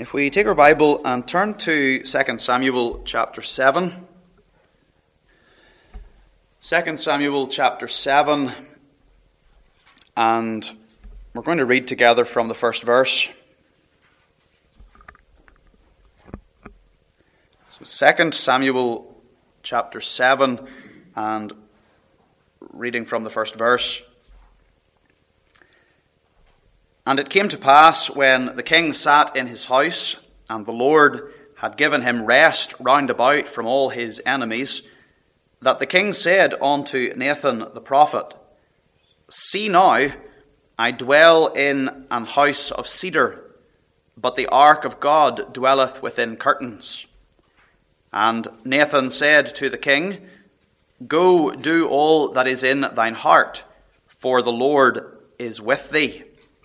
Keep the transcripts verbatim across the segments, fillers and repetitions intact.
If we take our Bible and turn to Second Samuel chapter seven. Second Samuel chapter seven, and we're going to read together from the first verse. So Second Samuel chapter seven, and reading from the first verse. And it came to pass, when the king sat in his house, and the Lord had given him rest round about from all his enemies, that the king said unto Nathan the prophet, See now, I dwell in an house of cedar, but the ark of God dwelleth within curtains. And Nathan said to the king, Go do all that is in thine heart, for the Lord is with thee.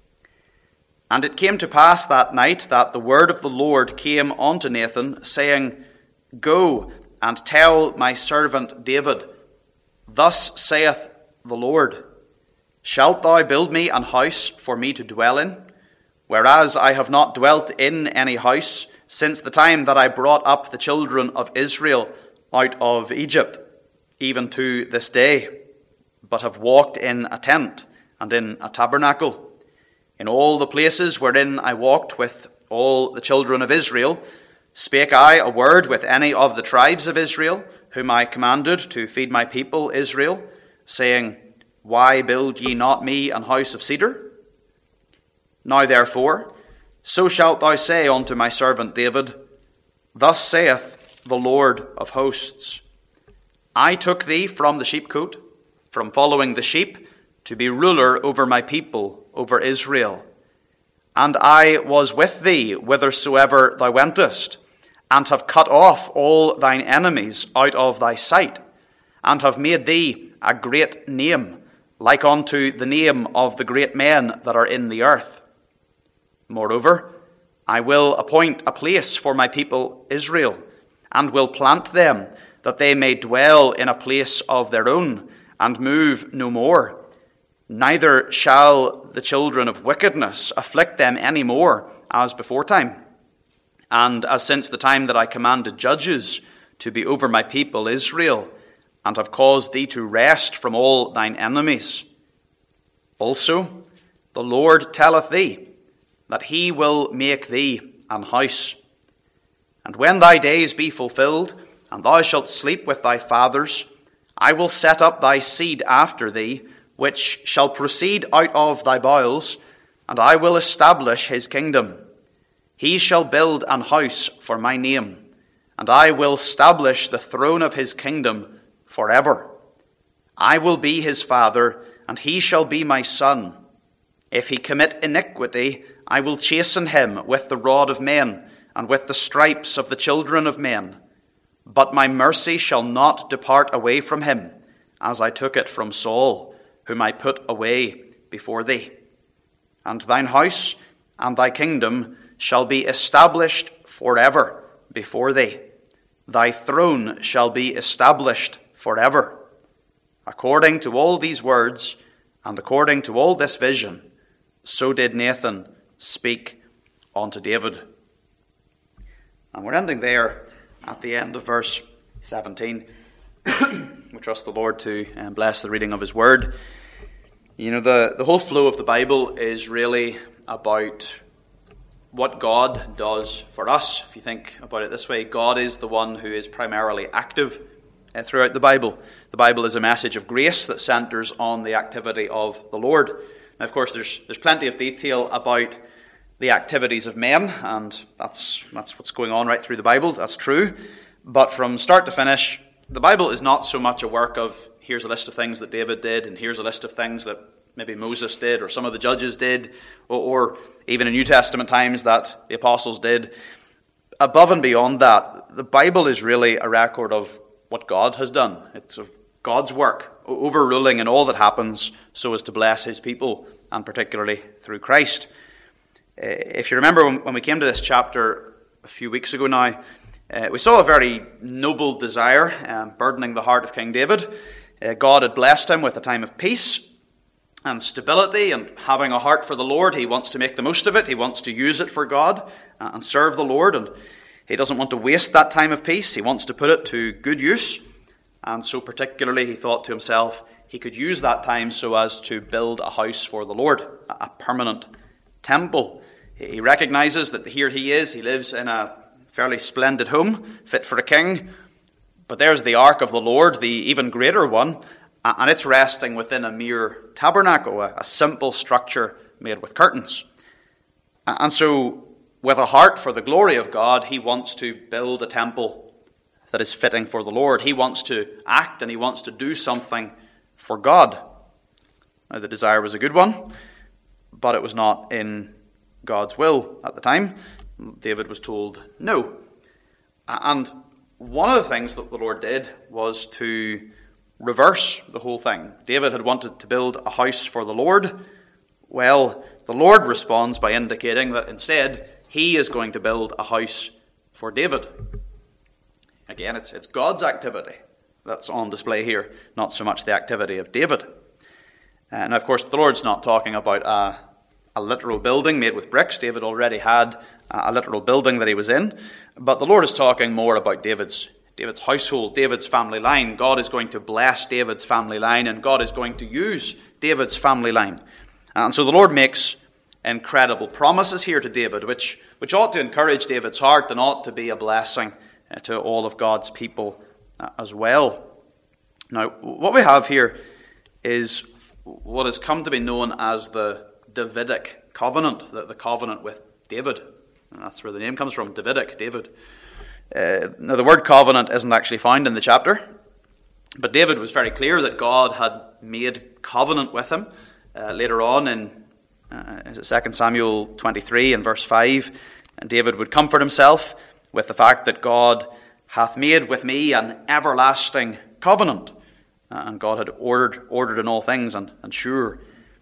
And it came to pass that night that the word of the Lord came unto Nathan, saying, Go and tell my servant David, Thus saith the Lord, Shalt thou build me an house for me to dwell in, whereas I have not dwelt in any house since the time that I brought up the children of Israel out of Egypt, even to this day, but have walked in a tent and in a tabernacle. In all the places wherein I walked with all the children of Israel, spake I a word with any of the tribes of Israel, whom I commanded to feed my people Israel, saying, Why build ye not me an house of cedar? Now therefore, so shalt thou say unto my servant David, Thus saith the Lord of hosts, I took thee from the sheepcote, from following the sheep, to be ruler over my people, over Israel. And I was with thee whithersoever thou wentest, and have cut off all thine enemies out of thy sight, and have made thee a great name, like unto the name of the great men that are in the earth. Moreover, I will appoint a place for my people Israel, and will plant them, that they may dwell in a place of their own, and move no more. Neither shall the children of wickedness afflict them any more, as beforetime, and as since the time that I commanded judges to be over my people Israel, and have caused thee to rest from all thine enemies. Also, the Lord telleth thee, that he will make thee an house. And when thy days be fulfilled, and thou shalt sleep with thy fathers, I will set up thy seed after thee, which shall proceed out of thy bowels, and I will establish his kingdom. He shall build an house for my name, and I will establish the throne of his kingdom forever. I will be his father, and he shall be my son. If he commit iniquity, I will chasten him with the rod of men, and with the stripes of the children of men. But my mercy shall not depart away from him, as I took it from Saul, whom I put away before thee. And thine house and thy kingdom shall be established forever before thee. Thy throne shall be established forever. According to all these words, and according to all this vision, so did Nathan speak unto David. And we're ending there at the end of verse seventeen. We trust the Lord to um, bless the reading of his word. You know, the, the whole flow of the Bible is really about what God does for us. If you think about it this way, God is the one who is primarily active uh, throughout the Bible. The Bible is a message of grace that centers on the activity of the Lord. Now, of course, there's there's plenty of detail about the activities of men, and that's that's what's going on right through the Bible. That's true. But from start to finish, the Bible is not so much a work of, here's a list of things that David did, and here's a list of things that maybe Moses did, or some of the judges did, or, or even in New Testament times that the apostles did. Above and beyond that, the Bible is really a record of what God has done. It's of God's work, overruling in all that happens so as to bless his people, and particularly through Christ. If you remember when we came to this chapter a few weeks ago now, Uh, we saw a very noble desire um, burdening the heart of King David. Uh, God had blessed him with a time of peace, and stability and having a heart for the Lord. He wants to make the most of it. He wants to use it for God and serve the Lord. And he doesn't want to waste that time of peace. He wants to put it to good use. And so particularly he thought to himself he could use that time so as to build a house for the Lord, a permanent temple. He recognizes that here he is. He lives in a fairly splendid home, fit for a king. But there's the ark of the Lord, the even greater one, and it's resting within a mere tabernacle, a simple structure made with curtains. And so, with a heart for the glory of God, he wants to build a temple that is fitting for the Lord. He wants to act and he wants to do something for God. Now, the desire was a good one, but it was not in God's will at the time. David was told no. And one of the things that the Lord did was to reverse the whole thing. David had wanted to build a house for the Lord. Well, the Lord responds by indicating that instead he is going to build a house for David. Again, it's, it's God's activity that's on display here, not so much the activity of David. And of course, the Lord's not talking about a, a literal building made with bricks. David already had a literal building that he was in. But the Lord is talking more about David's David's household, David's family line. God is going to bless David's family line, and God is going to use David's family line. And so the Lord makes incredible promises here to David, which, which ought to encourage David's heart and ought to be a blessing to all of God's people as well. Now, what we have here is what has come to be known as the Davidic covenant, the, the covenant with David. And that's where the name comes from, Davidic, David. Uh, now, the word covenant isn't actually found in the chapter, but David was very clear that God had made covenant with him. Uh, later on in uh, Second Samuel twenty-three and verse five, and David would comfort himself with the fact that God hath made with me an everlasting covenant. Uh, and God had ordered ordered in all things, and, and sure.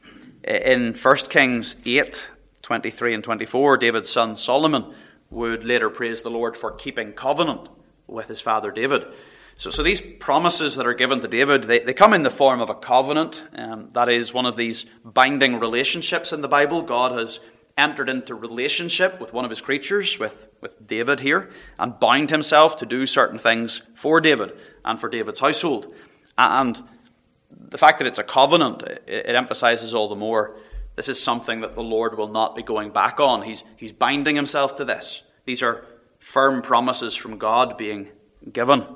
In First Kings eight, twenty-three and twenty-four, David's son Solomon would later praise the Lord for keeping covenant with his father David. So, so these promises that are given to David, they, they come in the form of a covenant. Um, that is one of these binding relationships in the Bible. God has entered into relationship with one of his creatures, with, with David here, and bound himself to do certain things for David and for David's household. And the fact that it's a covenant, it, it emphasizes all the more this is something that the Lord will not be going back on. He's, he's binding himself to this. These are firm promises from God being given.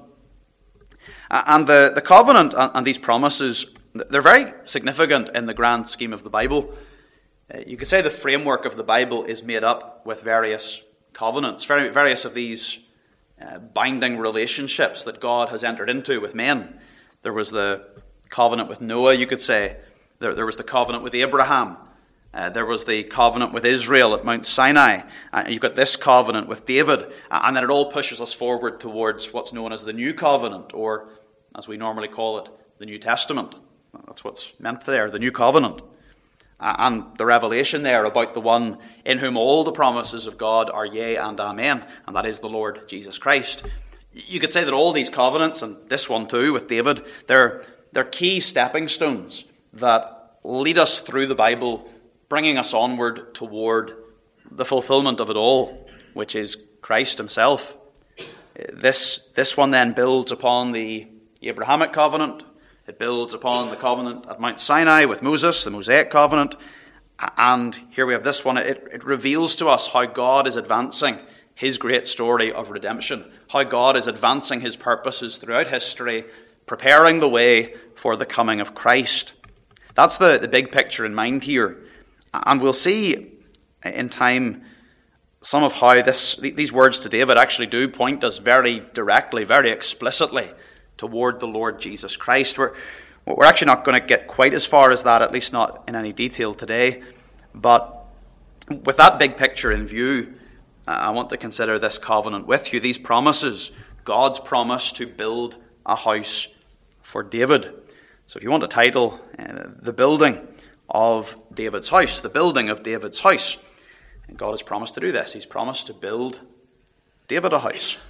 And the, the covenant and these promises, they're very significant in the grand scheme of the Bible. You could say the framework of the Bible is made up with various covenants, various of these uh, binding relationships that God has entered into with men. There was the covenant with Noah, you could say. There, there was the covenant with Abraham. Uh, there was the covenant with Israel at Mount Sinai. Uh, you've got this covenant with David. Uh, and then it all pushes us forward towards what's known as the New Covenant, or as we normally call it, the New Testament. That's what's meant there, the New Covenant. Uh, and the revelation there about the one in whom all the promises of God are yea and amen, and that is the Lord Jesus Christ. You could say that all these covenants, and this one too with David, they're, they're key stepping stones that lead us through the Bible, bringing us onward toward the fulfillment of it all, which is Christ himself. This, this one then builds upon the Abrahamic covenant. It builds upon the covenant at Mount Sinai with Moses, the Mosaic covenant. And here we have this one. It, it reveals to us how God is advancing his great story of redemption, how God is advancing his purposes throughout history, preparing the way for the coming of Christ. That's the, the big picture in mind here. And we'll see in time some of how this, these words to David actually do point us very directly, very explicitly toward the Lord Jesus Christ. We're, we're actually not going to get quite as far as that, at least not in any detail today. But with that big picture in view, I want to consider this covenant with you, these promises, God's promise to build a house for David. So if you want a title, uh, the building of David's house, the building of David's house. And God has promised to do this. He's promised to build David a house.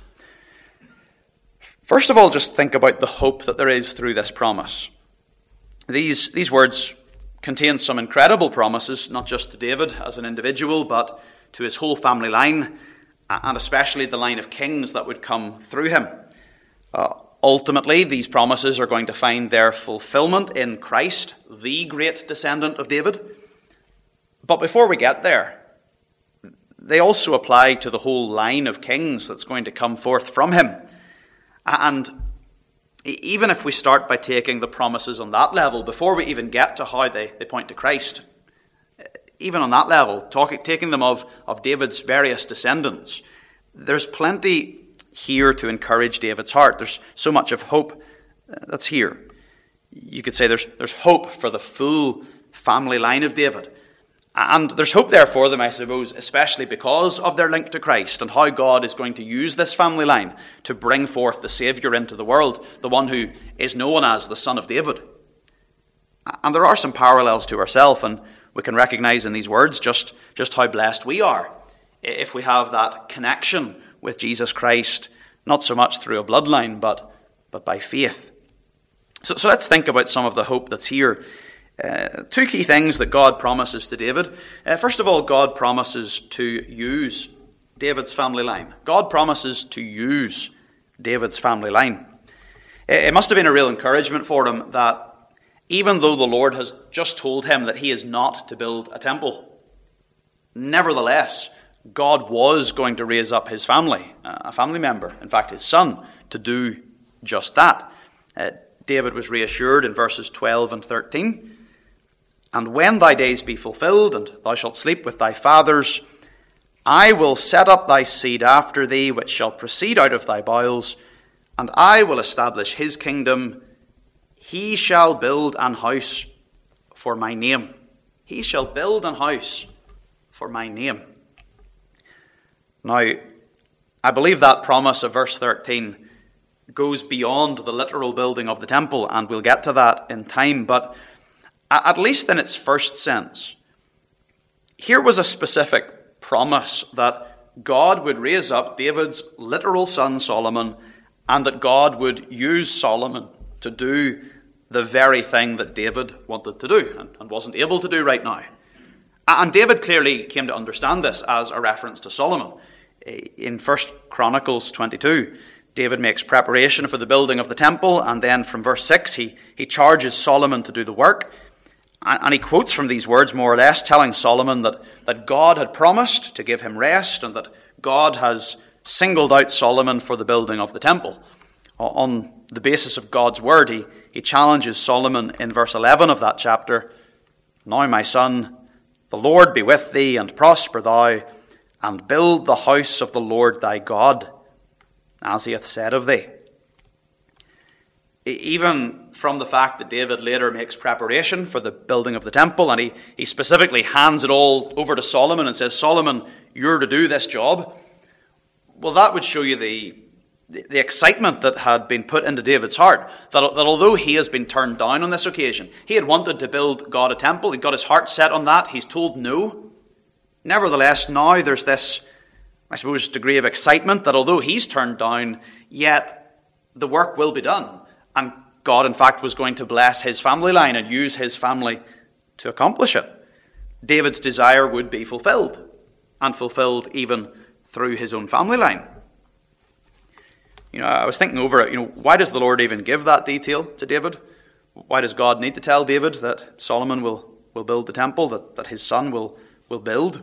First of all, just think about the hope that there is through this promise. These, these words contains some incredible promises, not just to David as an individual, but to his whole family line, and especially the line of kings that would come through him. Uh, ultimately, these promises are going to find their fulfillment in Christ, the great descendant of David. But before we get there, they also apply to the whole line of kings that's going to come forth from him. And even if we start by taking the promises on that level, before we even get to how they, they point to Christ, even on that level, talking, taking them of, of David's various descendants, there's plenty here to encourage David's heart. There's so much of hope that's here. You could say there's, there's hope for the full family line of David. And there's hope there for them, I suppose, especially because of their link to Christ and how God is going to use this family line to bring forth the Saviour into the world, the one who is known as the Son of David. And there are some parallels to ourselves, and we can recognize in these words just, just how blessed we are if we have that connection with Jesus Christ, not so much through a bloodline, but, but by faith. So, so let's think about some of the hope that's here. Uh, two key things that God promises to David. Uh, first of all, God promises to use David's family line. God promises to use David's family line. It, it must have been a real encouragement for him that even though the Lord has just told him that he is not to build a temple, nevertheless, God was going to raise up his family, a family member, in fact his son, to do just that. Uh, David was reassured in verses twelve and thirteen. And when thy days be fulfilled, and thou shalt sleep with thy fathers, I will set up thy seed after thee, which shall proceed out of thy bowels, and I will establish his kingdom. He shall build an house for my name. He shall build an house for my name. Now, I believe that promise of verse thirteen goes beyond the literal building of the temple, and we'll get to that in time, but at least in its first sense, here was a specific promise that God would raise up David's literal son Solomon, and that God would use Solomon to do the very thing that David wanted to do and, and wasn't able to do right now. And David clearly came to understand this as a reference to Solomon. In First Chronicles twenty-two, David makes preparation for the building of the temple, and then from verse six, he, he charges Solomon to do the work. And he quotes from these words, more or less, telling Solomon that, that God had promised to give him rest, and that God has singled out Solomon for the building of the temple. On the basis of God's word, he, he challenges Solomon in verse eleven of that chapter. Now, my son, the Lord be with thee, and prosper thou, and build the house of the Lord thy God, as he hath said of thee. Even from the fact that David later makes preparation for the building of the temple, and he, he specifically hands it all over to Solomon and says, Solomon, you're to do this job. Well, that would show you the, the excitement that had been put into David's heart, that, that although he has been turned down on this occasion, he had wanted to build God a temple, he got his heart set on that, he's told no. Nevertheless, now there's this, I suppose, degree of excitement that although he's turned down, yet the work will be done. And God, in fact, was going to bless his family line and use his family to accomplish it. David's desire would be fulfilled, and fulfilled even through his own family line. You know, I was thinking over it, you know, why does the Lord even give that detail to David? Why does God need to tell David that Solomon will, will build the temple, that, that his son will, will build?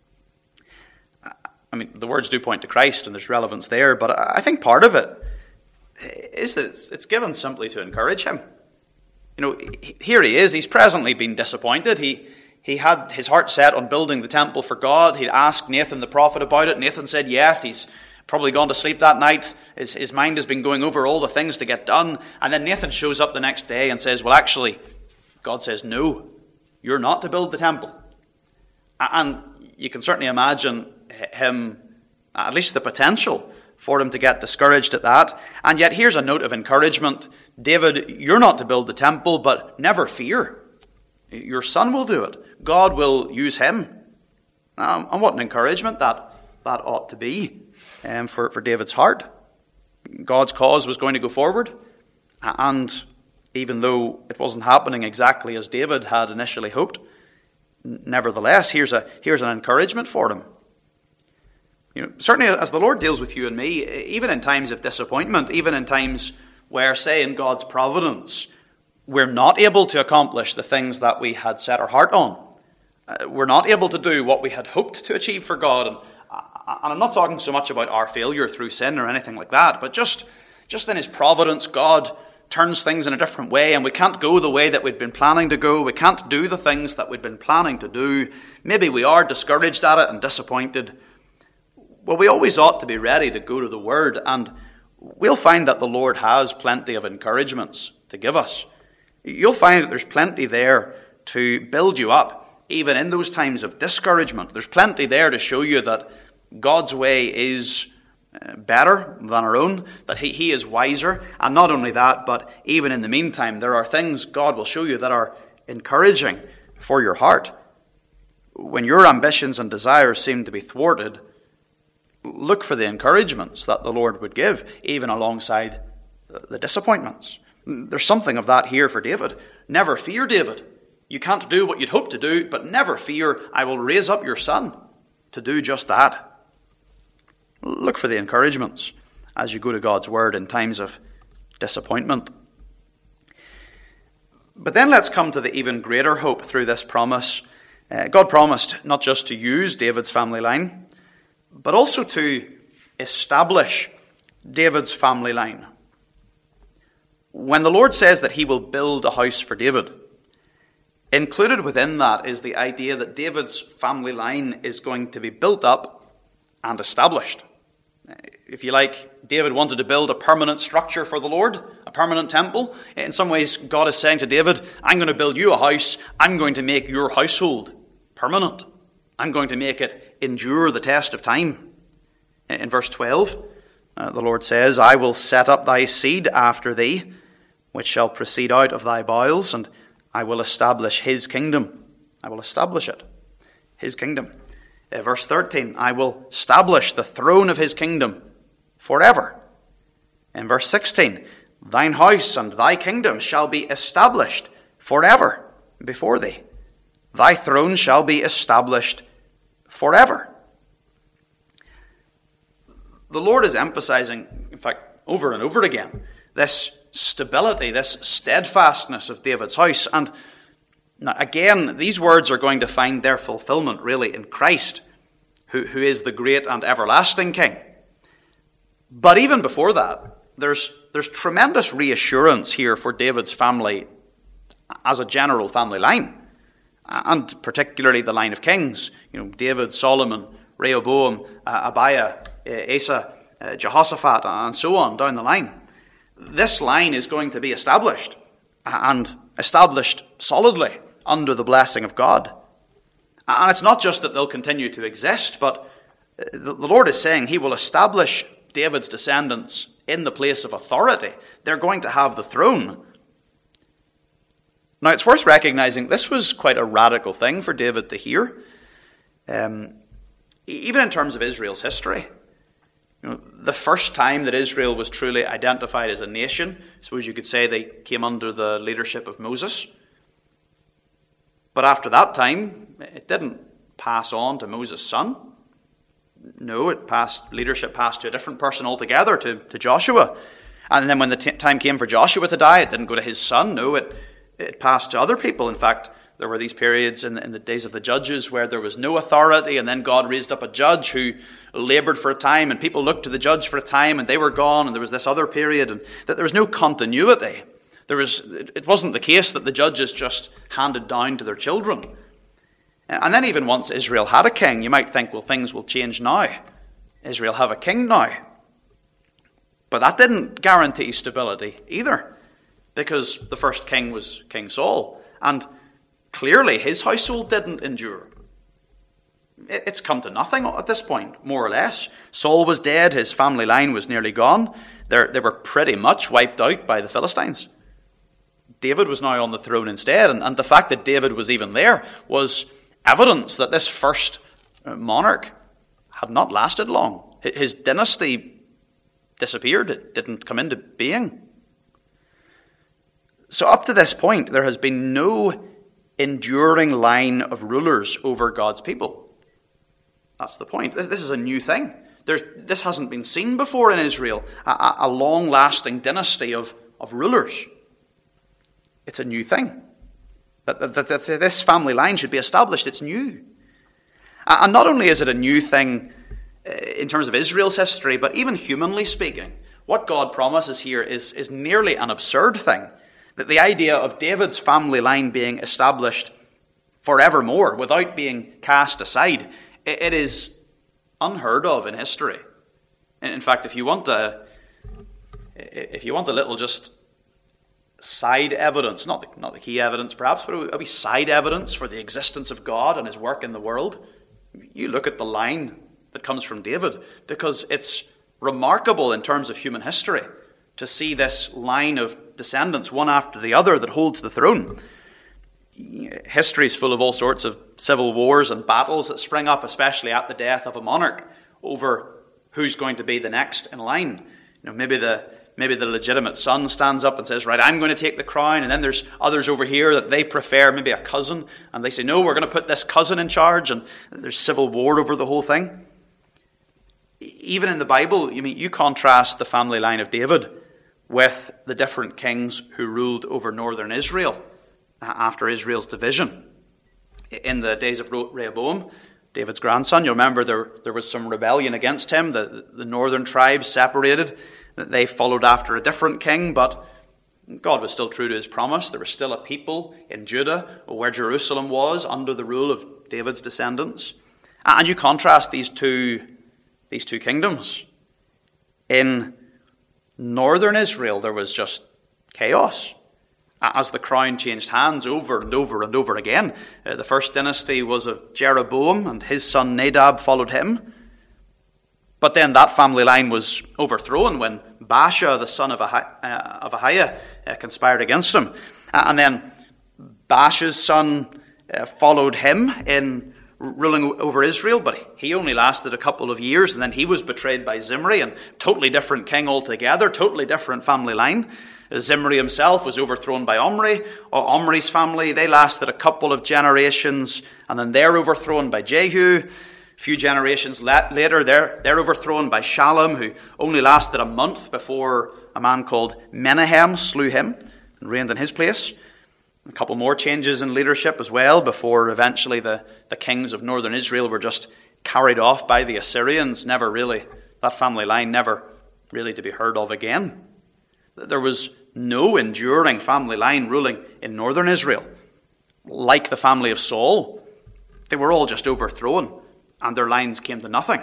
I mean, the words do point to Christ, and there's relevance there, but I think part of it is that it's, it's given simply to encourage him. You know, here he is, he's presently been disappointed. He he had his heart set on building the temple for God. He'd asked Nathan the prophet about it. Nathan said yes. He's probably gone to sleep that night. His, his mind has been going over all the things to get done. And then Nathan shows up the next day and says, well, actually, God says, no, you're not to build the temple. And you can certainly imagine him, at least the potential for him to get discouraged at that. And yet here's a note of encouragement. David, you're not to build the temple, but never fear. Your son will do it. God will use him. Um, and what an encouragement that, that ought to be um, for, for David's heart. God's cause was going to go forward. And even though it wasn't happening exactly as David had initially hoped. Nevertheless, here's a here's an encouragement for him. You know, certainly as the Lord deals with you and me, even in times of disappointment, even in times where, say, in God's providence, we're not able to accomplish the things that we had set our heart on. Uh, we're not able to do what we had hoped to achieve for God. And, and I'm not talking so much about our failure through sin or anything like that, but just, just in his providence, God turns things in a different way, and we can't go the way that we'd been planning to go. We can't do the things that we'd been planning to do. Maybe we are discouraged at it and disappointed. Well, we always ought to be ready to go to the Word, and we'll find that the Lord has plenty of encouragements to give us. You'll find that there's plenty there to build you up, even in those times of discouragement. There's plenty there to show you that God's way is better than our own, that he, he is wiser. And not only that, but even in the meantime, there are things God will show you that are encouraging for your heart. When your ambitions and desires seem to be thwarted, look for the encouragements that the Lord would give, even alongside the disappointments. There's something of that here for David. Never fear, David. You can't do what you'd hope to do, but never fear. I will raise up your son to do just that. Look for the encouragements as you go to God's word in times of disappointment. But then let's come to the even greater hope through this promise. Uh, God promised not just to use David's family line, but also to establish David's family line. When the Lord says that he will build a house for David, included within that is the idea that David's family line is going to be built up and established. If you like, David wanted to build a permanent structure for the Lord, a permanent temple. In some ways, God is saying to David, I'm going to build you a house. I'm going to make your household permanent. I'm going to make it endure the test of time. In verse twelve, uh, the Lord says, I will set up thy seed after thee, which shall proceed out of thy bowels, and I will establish his kingdom. I will establish it, his kingdom. Uh, verse thirteen, I will establish the throne of his kingdom forever. In verse sixteen, thine house and thy kingdom shall be established forever before thee. Thy throne shall be established forever. The Lord is emphasizing, in fact, over and over again, this stability, this steadfastness of David's house. And again, these words are going to find their fulfillment really in Christ, who, who is the great and everlasting King. But even before that, there's, there's tremendous reassurance here for David's family as a general family line, and particularly the line of kings. You know, David, Solomon, Rehoboam, uh, Abiah, uh, Asa, uh, Jehoshaphat, and so on down the line. This line is going to be established, and established solidly under the blessing of God. And it's not just that they'll continue to exist, but the Lord is saying he will establish David's descendants in the place of authority. They're going to have the throne. Now, it's worth recognizing this was quite a radical thing for David to hear, um, even in terms of Israel's history. You know, the first time that Israel was truly identified as a nation, I suppose you could say they came under the leadership of Moses. But after that time, it didn't pass on to Moses' son. No, it passed, leadership passed to a different person altogether, to, to Joshua. And then when the t- time came for Joshua to die, it didn't go to his son. No, it, it passed to other people. In fact, there were these periods in the, in the days of the judges where there was no authority, and then God raised up a judge who labored for a time, and people looked to the judge for a time, and they were gone, and there was this other period, and that there was no continuity. There was, it wasn't the case that the judges just handed down to their children. And then even once Israel had a king, you might think, well, things will change now. Israel have a king now. But that didn't guarantee stability either, because the first king was King Saul, and clearly his household didn't endure. It's come to nothing at this point, more or less. Saul was dead, his family line was nearly gone. They're, they were pretty much wiped out by the Philistines. David was now on the throne instead, and, and the fact that David was even there was evidence that this first monarch had not lasted long. His dynasty disappeared. It didn't come into being. So up to this point, there has been no enduring line of rulers over God's people. That's the point. This is a new thing. There's, this hasn't been seen before in Israel, a, a long-lasting dynasty of, of rulers. It's a new thing. That, that, that, that this family line should be established. It's new. And not only is it a new thing in terms of Israel's history, but even humanly speaking, what God promises here is, is nearly an absurd thing. That the idea of David's family line being established forevermore without being cast aside, it, it is unheard of in history. In fact, if you want a, if you want a little just side evidence, not the, not the key evidence perhaps, but a wee side evidence for the existence of God and his work in the world, you look at the line that comes from David, because it's remarkable in terms of human history to see this line of descendants, one after the other, that holds the throne. History is full of all sorts of civil wars and battles that spring up, especially at the death of a monarch, over who's going to be the next in line. You know, maybe the maybe the legitimate son stands up and says, right, I'm going to take the crown, and then there's others over here that they prefer, maybe a cousin, and they say, no, we're going to put this cousin in charge, and there's civil war over the whole thing. Even in the Bible, you mean you contrast the family line of David with the different kings who ruled over northern Israel after Israel's division. In the days of Rehoboam, David's grandson, you remember there, there was some rebellion against him. The, the northern tribes separated. They followed after a different king, but God was still true to his promise. There was still a people in Judah, where Jerusalem was, under the rule of David's descendants. And you contrast these two, these two kingdoms. In northern Israel, there was just chaos as the crown changed hands over and over and over again. Uh, the first dynasty was of Jeroboam, and his son Nadab followed him. But then that family line was overthrown when Baasha, the son of Ahiah, uh, conspired against him. Uh, and then Baasha's son uh, followed him in ruling over Israel, but he only lasted a couple of years, and then he was betrayed by Zimri, and totally different king altogether, totally different family line. Zimri himself was overthrown by Omri. Omri's family, they lasted a couple of generations, and then they're overthrown by Jehu. A few generations later, they're, they're overthrown by Shallum, who only lasted a month before a man called Menahem slew him and reigned in his place. A couple more changes in leadership as well, before eventually the, the kings of northern Israel were just carried off by the Assyrians. Never really, that family line never really to be heard of again. There was no enduring family line ruling in northern Israel. Like the family of Saul, they were all just overthrown, and their lines came to nothing.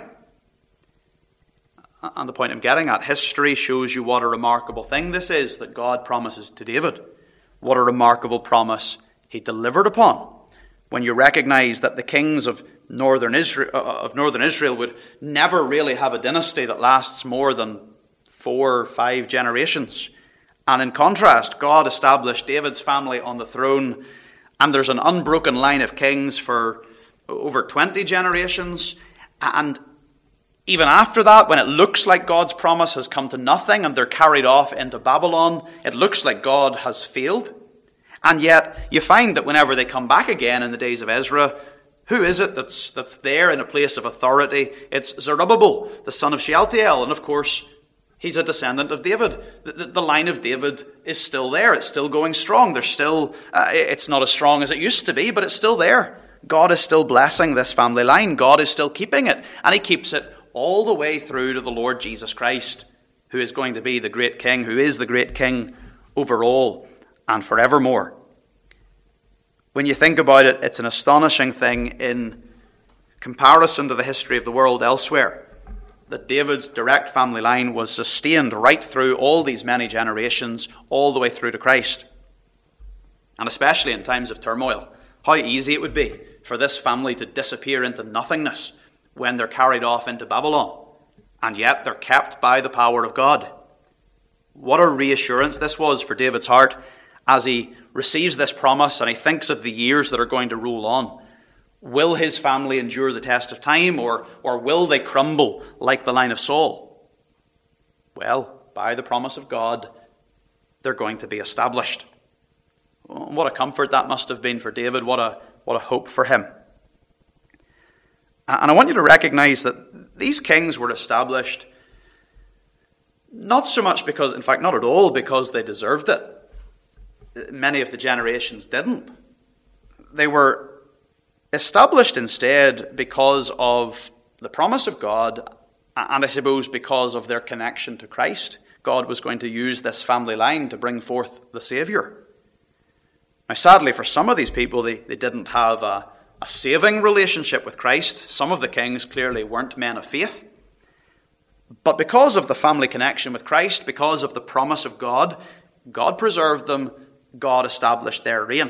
And the point I'm getting at, history shows you what a remarkable thing this is that God promises to David. What a remarkable promise he delivered upon. When you recognize that the kings of northern Israel, of northern Israel would never really have a dynasty that lasts more than four or five generations. And in contrast, God established David's family on the throne, and there's an unbroken line of kings for over twenty generations. And even after that, when it looks like God's promise has come to nothing and they're carried off into Babylon, it looks like God has failed. And yet, you find that whenever they come back again in the days of Ezra, who is it that's that's there in a place of authority? It's Zerubbabel, the son of Shealtiel. And of course, he's a descendant of David. The, the, the line of David is still there. It's still going strong. There's still, uh, it's not as strong as it used to be, but it's still there. God is still blessing this family line. God is still keeping it. And he keeps it all the way through to the Lord Jesus Christ, who is going to be the great king, who is the great king over all and forevermore. When you think about it, it's an astonishing thing in comparison to the history of the world elsewhere, that David's direct family line was sustained right through all these many generations, all the way through to Christ. And especially in times of turmoil, how easy it would be for this family to disappear into nothingness when they're carried off into Babylon. And yet they're kept by the power of God. What a reassurance this was for David's heart as he receives this promise and he thinks of the years that are going to roll on. Will his family endure the test of time, or, or will they crumble like the line of Saul? Well, by the promise of God, they're going to be established. What a comfort that must have been for David. What a, what a hope for him. And I want you to recognize that these kings were established not so much because, in fact, not at all because they deserved it. Many of the generations didn't. They were established instead because of the promise of God, and I suppose because of their connection to Christ. God was going to use this family line to bring forth the Saviour. Now, sadly, for some of these people, they, they didn't have a, a saving relationship with Christ. Some of the kings clearly weren't men of faith. But because of the family connection with Christ, because of the promise of God, God preserved them, God established their reign.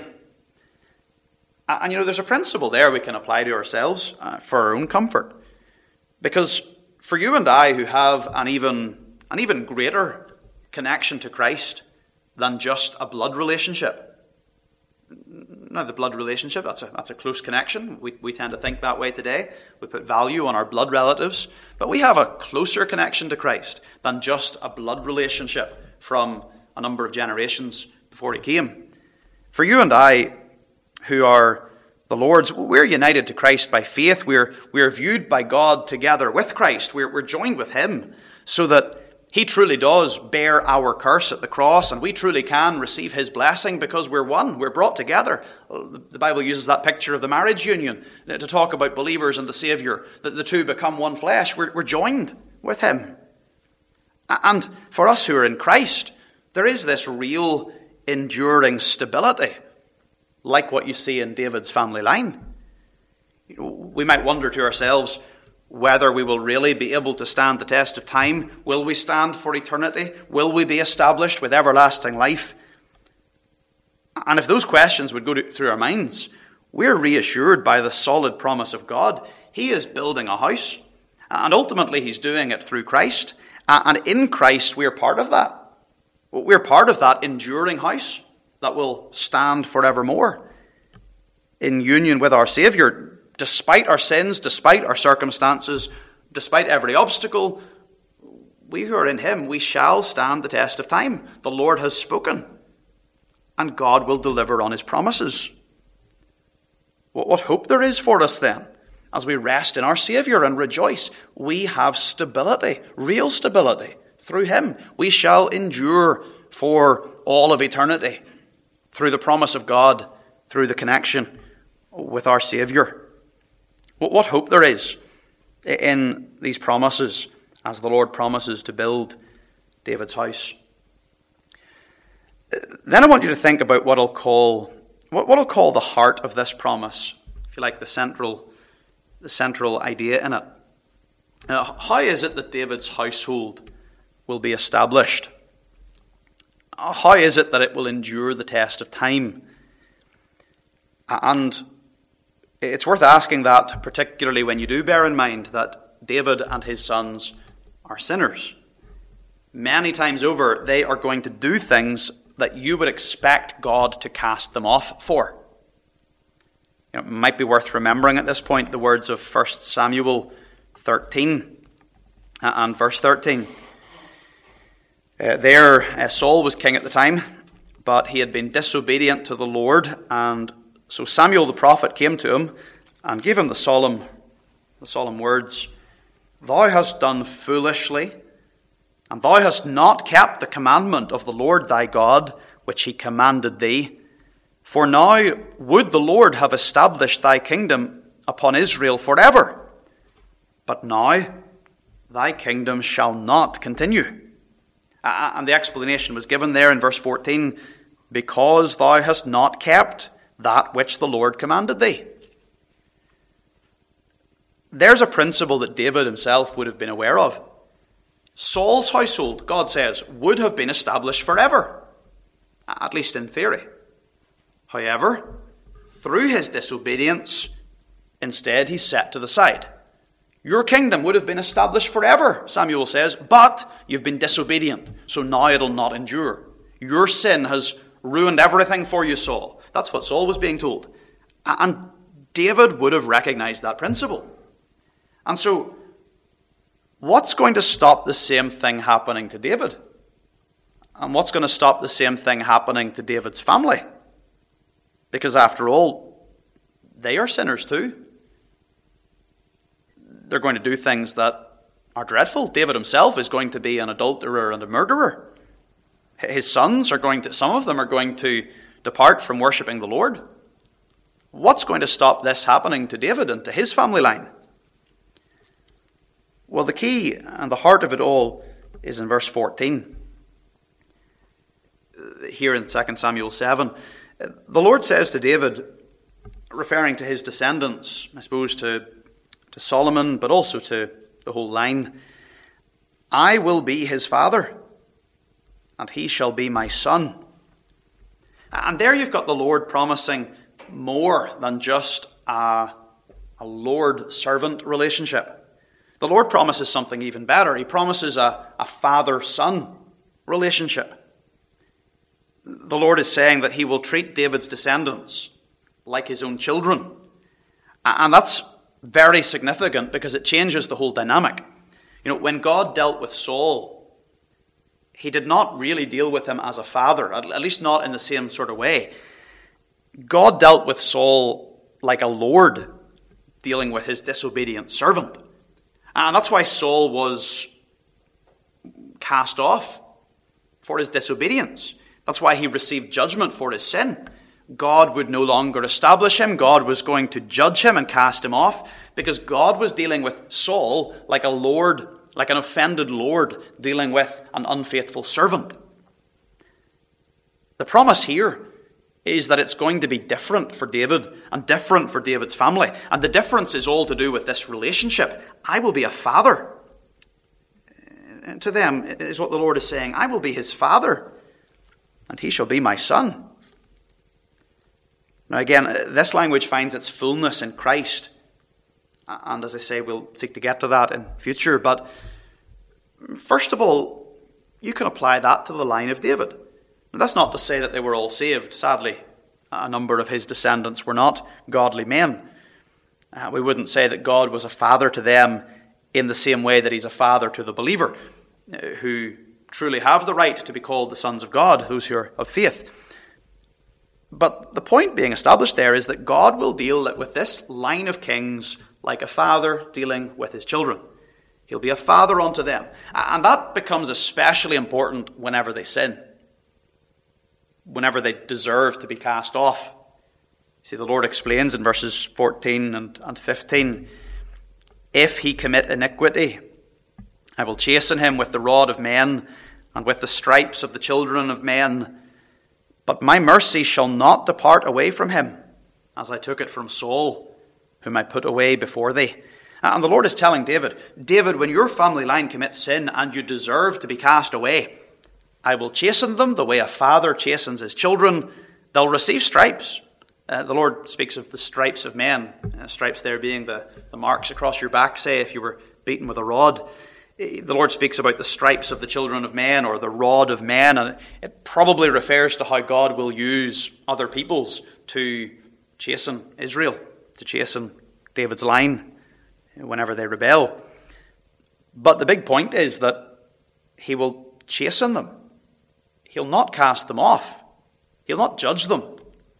And, you know, there's a principle there we can apply to ourselves uh, for our own comfort. Because for you and I, who have an even, an even greater connection to Christ than just a blood relationship. Now, the blood relationship, that's a, that's a close connection. We, we tend to think that way today. We put value on our blood relatives. But we have a closer connection to Christ than just a blood relationship from a number of generations before he came. For you and I, who are the Lord's, we're united to Christ by faith. We're, we're viewed by God together with Christ. We're, we're joined with him so that he truly does bear our curse at the cross, and we truly can receive his blessing because we're one. We're brought together. The Bible uses that picture of the marriage union to talk about believers and the Saviour, that the two become one flesh. We're, we're joined with him. And for us who are in Christ, there is this real enduring stability, like what you see in David's family line. We might wonder to ourselves whether we will really be able to stand the test of time. Will we stand for eternity? Will we be established with everlasting life? And if those questions would go through our minds, we're reassured by the solid promise of God. He is building a house, and ultimately he's doing it through Christ. And in Christ, we're part of that. We're part of that enduring house that will stand forevermore in union with our Saviour. Despite our sins, despite our circumstances, despite every obstacle, we who are in him, we shall stand the test of time. The Lord has spoken, and God will deliver on his promises. What hope there is for us then, as we rest in our Saviour and rejoice. We have stability, real stability, through him. We shall endure for all of eternity through the promise of God, through the connection with our Saviour. What hope there is in these promises as the Lord promises to build David's house. Then I want you to think about what I'll call what I'll call the heart of this promise, if you like, the central, the central idea in it. Now, how is it that David's household will be established? How is it that it will endure the test of time? And it's worth asking that, particularly when you do bear in mind that David and his sons are sinners. Many times over, they are going to do things that you would expect God to cast them off for. You know, it might be worth remembering at this point the words of First Samuel thirteen and verse thirteen. Uh, there, uh, Saul was king at the time, but he had been disobedient to the Lord, and so Samuel the prophet came to him and gave him the solemn, the solemn words, "Thou hast done foolishly, and thou hast not kept the commandment of the Lord thy God, which he commanded thee. For now would the Lord have established thy kingdom upon Israel forever. But now thy kingdom shall not continue." And the explanation was given there in verse fourteen, "Because thou hast not kept that which the Lord commanded thee." There's a principle that David himself would have been aware of. Saul's household, God says, would have been established forever, at least in theory. However, through his disobedience, instead he's set to the side. Your kingdom would have been established forever, Samuel says, but you've been disobedient, so now it'll not endure. Your sin has ruined everything for you, Saul. That's what Saul was being told. And David would have recognized that principle. And so, what's going to stop the same thing happening to David? And what's going to stop the same thing happening to David's family? Because after all, they are sinners too. They're going to do things that are dreadful. David himself is going to be an adulterer and a murderer. His sons are going to, some of them are going to depart from worshipping the Lord. What's going to stop this happening to David and to his family line? Well, the key and the heart of it all is in verse fourteen. Here in Second Samuel seven, the Lord says to David, referring to his descendants, I suppose to, to Solomon, but also to the whole line, I will be his father, and he shall be my son. And there you've got the Lord promising more than just a, a Lord-servant relationship. The Lord promises something even better. He promises a, a father-son relationship. The Lord is saying that he will treat David's descendants like his own children. And that's very significant because it changes the whole dynamic. You know, when God dealt with Saul, he did not really deal with him as a father, at least not in the same sort of way. God dealt with Saul like a lord dealing with his disobedient servant. And that's why Saul was cast off for his disobedience. That's why he received judgment for his sin. God would no longer establish him. God was going to judge him and cast him off because God was dealing with Saul like a lord, like an offended lord dealing with an unfaithful servant. The promise here is that it's going to be different for David and different for David's family. And the difference is all to do with this relationship. I will be a father. And to them is what the Lord is saying. I will be his father, and he shall be my son. Now again, this language finds its fullness in Christ. And as I say, we'll seek to get to that in future. But first of all, you can apply that to the line of David. And that's not to say that they were all saved. Sadly, a number of his descendants were not godly men. Uh, we wouldn't say that God was a father to them in the same way that he's a father to the believer, uh, who truly have the right to be called the sons of God, those who are of faith. But the point being established there is that God will deal with this line of kings like a father dealing with his children. He'll be a father unto them. And that becomes especially important whenever they sin, whenever they deserve to be cast off. See, the Lord explains in verses fourteen and, and fifteen, if he commit iniquity, I will chasten him with the rod of men and with the stripes of the children of men. But my mercy shall not depart away from him, as I took it from Saul, whom I put away before thee. And the Lord is telling David, David, when your family line commits sin and you deserve to be cast away, I will chasten them the way a father chastens his children. They'll receive stripes. Uh, the Lord speaks of the stripes of men. Uh, stripes there being the, the marks across your back, say, if you were beaten with a rod. The Lord speaks about the stripes of the children of men or the rod of men, and it probably refers to how God will use other peoples to chasten Israel, to chasten David's line whenever they rebel. But the big point is that he will chasten them. He'll not cast them off. He'll not judge them.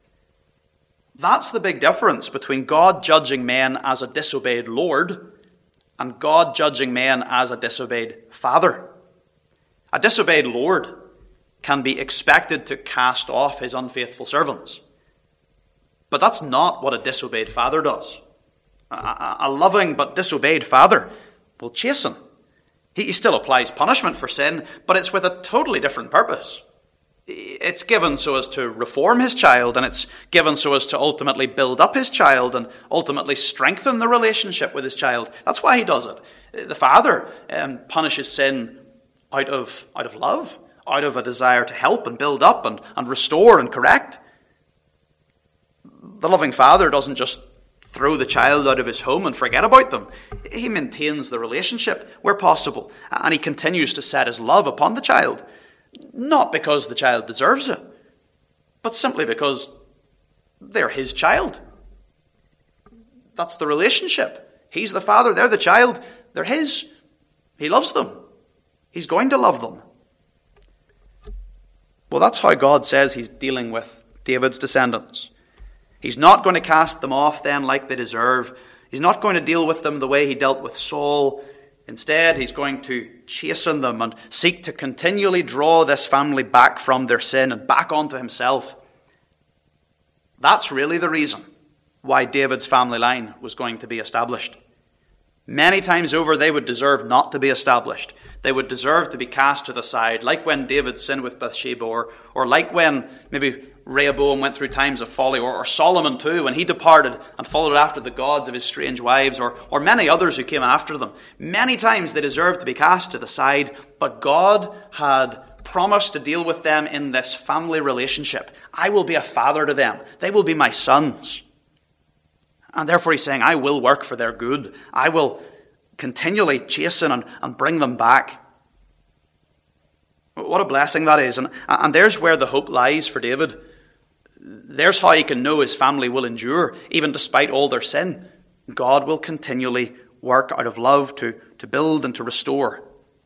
That's the big difference between God judging men as a disobeyed Lord and God judging men as a disobeyed father. A disobeyed Lord can be expected to cast off his unfaithful servants. But that's not what a disobeyed father does. A, a loving but disobeyed father will chasten. He, he still applies punishment for sin, but it's with a totally different purpose. It's given so as to reform his child, and it's given so as to ultimately build up his child and ultimately strengthen the relationship with his child. That's why he does it. The father um, punishes sin out of, out of love, out of a desire to help and build up and, and restore and correct. The loving father doesn't just throw the child out of his home and forget about them. He maintains the relationship where possible, and he continues to set his love upon the child. Not because the child deserves it, but simply because they're his child. That's the relationship. He's the father, they're the child, they're his. He loves them. He's going to love them. Well, that's how God says he's dealing with David's descendants. He's not going to cast them off then like they deserve. He's not going to deal with them the way he dealt with Saul. Instead, he's going to chasten them and seek to continually draw this family back from their sin and back onto himself. That's really the reason why David's family line was going to be established. Many times over, they would deserve not to be established. They would deserve to be cast to the side, like when David sinned with Bathsheba, or, or like when maybe Rehoboam went through times of folly, or, or Solomon too, when he departed and followed after the gods of his strange wives, or, or many others who came after them. Many times they deserved to be cast to the side, but God had promised to deal with them in this family relationship. I will be a father to them. They will be my sons. And therefore he's saying, I will work for their good. I will continually chasten and, and bring them back. What a blessing that is. And, and there's where the hope lies for David. There's how he can know his family will endure, even despite all their sin. God will continually work out of love to, to build and to restore.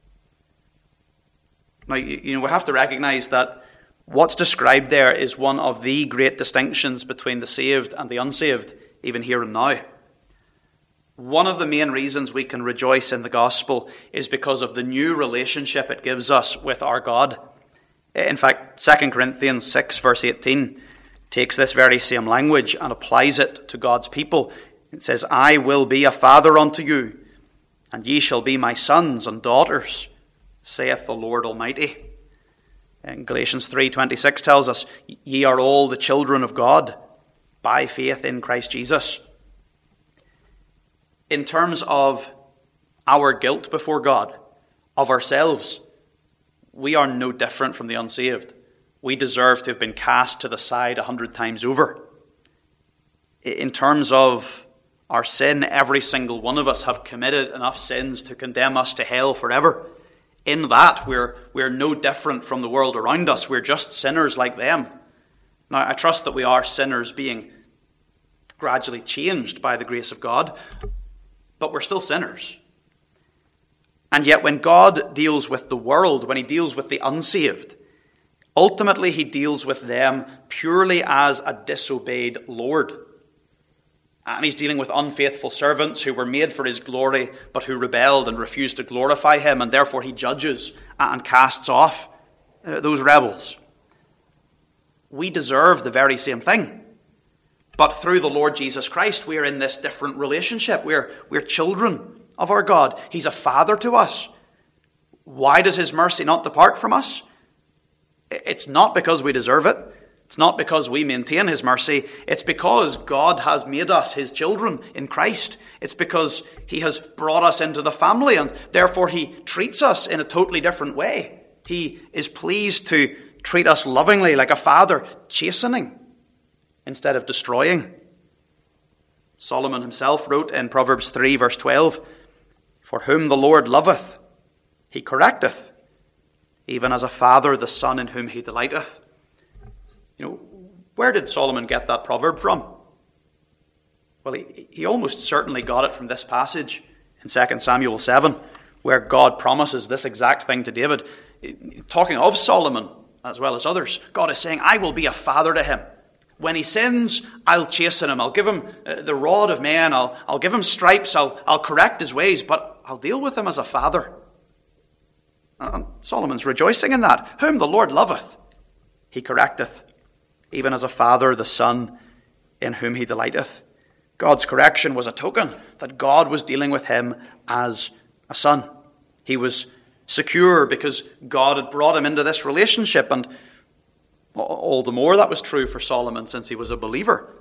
Now, you, you know, we have to recognize that what's described there is one of the great distinctions between the saved and the unsaved, even here and now. One of the main reasons we can rejoice in the gospel is because of the new relationship it gives us with our God. In fact, Second Corinthians six verse eighteen takes this very same language and applies it to God's people. It says, I will be a father unto you, and ye shall be my sons and daughters, saith the Lord Almighty. And Galatians three twenty-six tells us, ye are all the children of God, by faith in Christ Jesus. In terms of our guilt before God, of ourselves, we are no different from the unsaved. We deserve to have been cast to the side a hundred times over. In terms of our sin, every single one of us have committed enough sins to condemn us to hell forever. In that, we're, we're no different from the world around us. We're just sinners like them. Now, I trust that we are sinners being gradually changed by the grace of God, but we're still sinners. And yet when God deals with the world, when he deals with the unsaved, ultimately he deals with them purely as a disobeyed Lord. And he's dealing with unfaithful servants who were made for his glory, but who rebelled and refused to glorify him, and therefore he judges and casts off those rebels. We deserve the very same thing. But through the Lord Jesus Christ, we are in this different relationship. We're, we're children of our God. He's a father to us. Why does his mercy not depart from us? It's not because we deserve it. It's not because we maintain his mercy. It's because God has made us his children in Christ. It's because he has brought us into the family, and therefore he treats us in a totally different way. He is pleased to treat us lovingly, like a father, chastening instead of destroying. Solomon himself wrote in Proverbs three verse twelve, for whom the Lord loveth, he correcteth, even as a father the son in whom he delighteth. You know, where did Solomon get that proverb from? Well, he, he almost certainly got it from this passage in Second Samuel seven, where God promises this exact thing to David. Talking of Solomon, as well as others, God is saying, I will be a father to him. When he sins, I'll chasten him. I'll give him the rod of man. I'll, I'll give him stripes. I'll, I'll correct his ways, but I'll deal with him as a father. And Solomon's rejoicing in that. Whom the Lord loveth, he correcteth, even as a father the son in whom he delighteth. God's correction was a token that God was dealing with him as a son. He was secure because God had brought him into this relationship, and all the more that was true for Solomon since he was a believer.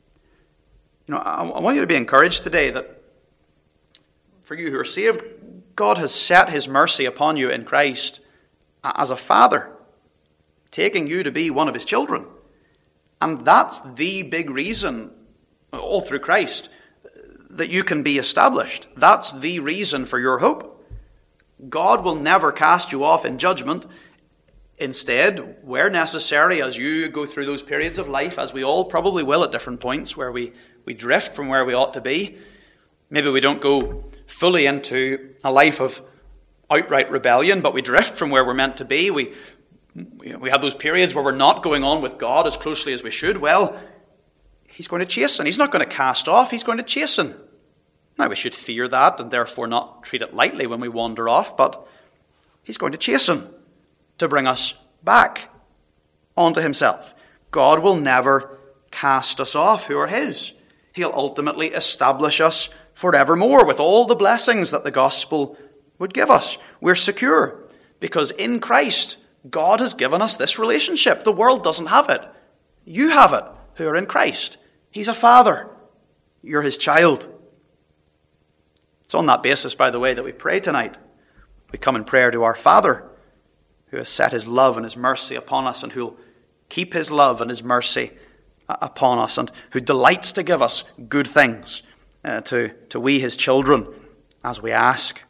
You know, I, I want you to be encouraged today that for you who are saved, God has set his mercy upon you in Christ as a father, taking you to be one of his children. And that's the big reason, all through Christ, that you can be established. That's the reason for your hope. God will never cast you off in judgment. Instead, where necessary, as you go through those periods of life, as we all probably will at different points where we, we drift from where we ought to be, maybe we don't go fully into a life of outright rebellion, but we drift from where we're meant to be. We, we have those periods where we're not going on with God as closely as we should. Well, He's going to chasten. He's not going to cast off. He's going to chasten. Now, we should fear that and therefore not treat it lightly when we wander off, but he's going to chasten to bring us back onto himself. God will never cast us off who are his. He'll ultimately establish us forevermore with all the blessings that the gospel would give us. We're secure because in Christ, God has given us this relationship. The world doesn't have it. You have it who are in Christ. He's a father. You're his child. It's on that basis, by the way, that we pray tonight. We come in prayer to our Father, who has set his love and his mercy upon us, and who will keep his love and his mercy upon us, and who delights to give us good things uh, to, to we, his children, as we ask.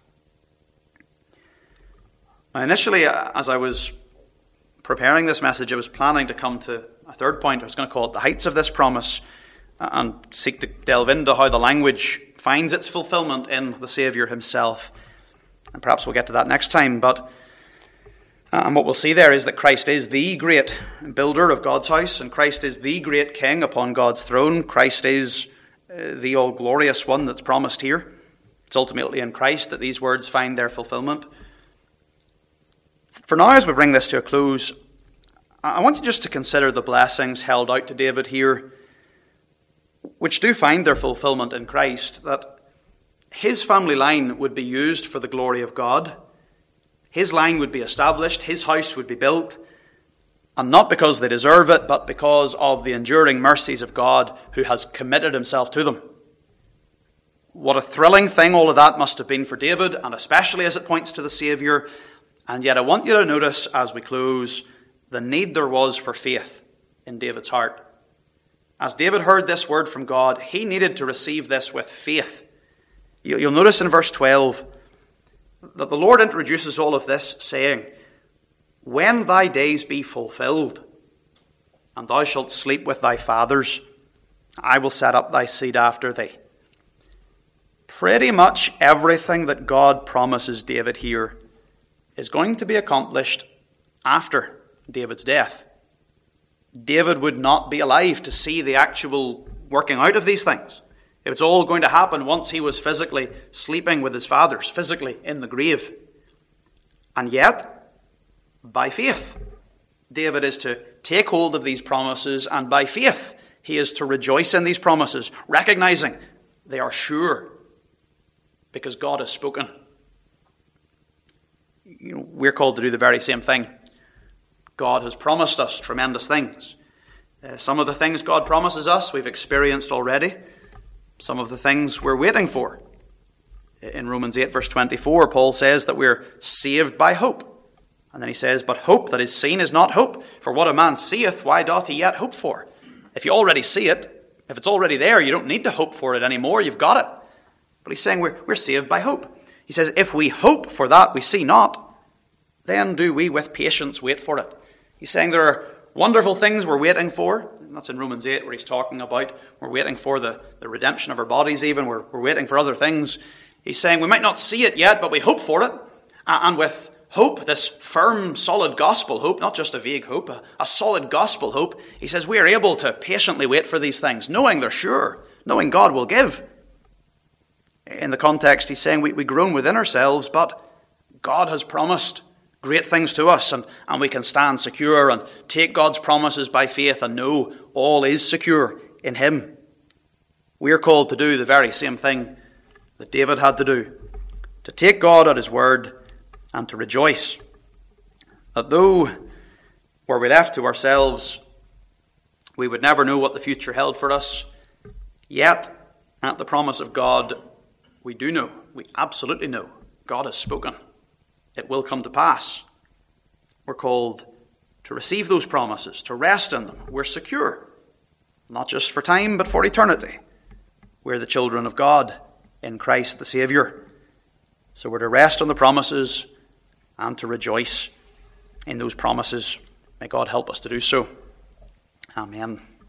Now, initially, uh, as I was preparing this message, I was planning to come to a third point. I was going to call it the heights of this promise, uh, and seek to delve into how the language finds its fulfillment in the Saviour himself. And perhaps we'll get to that next time. But uh, and what we'll see there is that Christ is the great builder of God's house, and Christ is the great king upon God's throne. Christ is uh, the all-glorious one that's promised here. It's ultimately in Christ that these words find their fulfillment. For now, as we bring this to a close, I want you just to consider the blessings held out to David here, which do find their fulfillment in Christ, that his family line would be used for the glory of God. His line would be established, his house would be built, and not because they deserve it, but because of the enduring mercies of God who has committed himself to them. What a thrilling thing all of that must have been for David, and especially as it points to the Saviour. And yet I want you to notice as we close the need there was for faith in David's heart. As David heard this word from God, he needed to receive this with faith. You'll notice in verse twelve that the Lord introduces all of this saying, "When thy days be fulfilled, and thou shalt sleep with thy fathers, I will set up thy seed after thee." Pretty much everything that God promises David here is going to be accomplished after David's death. David would not be alive to see the actual working out of these things. It was all going to happen once he was physically sleeping with his fathers, physically in the grave. And yet, by faith, David is to take hold of these promises, and by faith, he is to rejoice in these promises, recognizing they are sure, because God has spoken. You know, we're called to do the very same thing. God has promised us tremendous things. Uh, some of the things God promises us we've experienced already. Some of the things we're waiting for. In Romans eight verse twenty-four, Paul says that we're saved by hope. And then he says, "But hope that is seen is not hope. For what a man seeth, why doth he yet hope for?" If you already see it, if it's already there, you don't need to hope for it anymore. You've got it. But he's saying we're, we're saved by hope. He says, if we hope for that we see not, then do we with patience wait for it. He's saying there are wonderful things we're waiting for. And that's in Romans eight where he's talking about we're waiting for the, the redemption of our bodies even. We're, we're waiting for other things. He's saying we might not see it yet, but we hope for it. And with hope, this firm, solid gospel hope, not just a vague hope, a, a solid gospel hope, he says we are able to patiently wait for these things, knowing they're sure, knowing God will give. In the context, he's saying we, we groan within ourselves, but God has promised great things to us, and, and we can stand secure and take God's promises by faith and know all is secure in him. We are called to do the very same thing that David had to do, to take God at his word and to rejoice that though were we left to ourselves, we would never know what the future held for us, yet at the promise of God, we do know, we absolutely know, God has spoken. It will come to pass. We're called to receive those promises, to rest in them. We're secure, not just for time, but for eternity. We're the children of God in Christ the Saviour. So we're to rest on the promises and to rejoice in those promises. May God help us to do so. Amen.